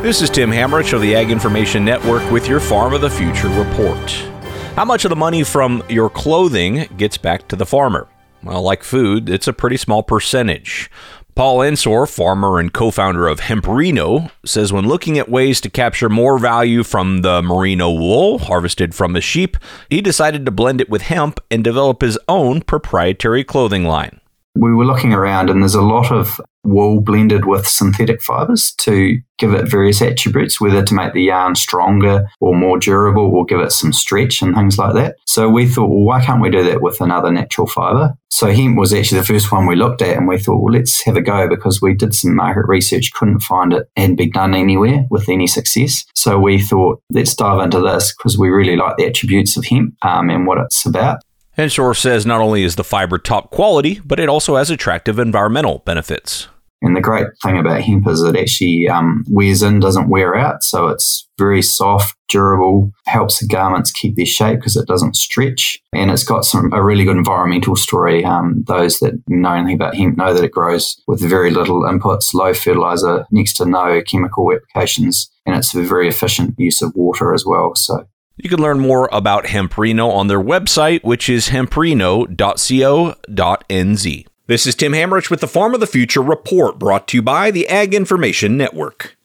This is Tim Hammerich of the Ag Information Network with your Farm of the Future report. How much of the money from your clothing gets back to the farmer? Well, like food, it's a pretty small percentage. Paul Ensor, farmer and co-founder of Hemperino, says when looking at ways to capture more value from the merino wool harvested from the sheep, he decided to blend it with hemp and develop his own proprietary clothing line. We were looking around and there's a lot of wool blended with synthetic fibers to give it various attributes, whether to make the yarn stronger or more durable or give it some stretch and things like that. So we thought, well, why can't we do that with another natural fiber? So hemp was actually the first one we looked at, and we thought, well, let's have a go, because we did some market research, couldn't find it, hadn't been done anywhere with any success. So we thought, let's dive into this because we really like the attributes of hemp and what it's about. Ensor says not only is the fiber top quality, but it also has attractive environmental benefits. And the great thing about hemp is it actually wears in, doesn't wear out. So it's very soft, durable, helps the garments keep their shape because it doesn't stretch. And it's got a really good environmental story. Those that know anything about hemp know that it grows with very little inputs, low fertilizer, next to no chemical applications. And it's a very efficient use of water as well. So you can learn more about Hemperino on their website, which is hemperino.co.nz. This is Tim Hammerich with the Farm of the Future report, brought to you by the Ag Information Network.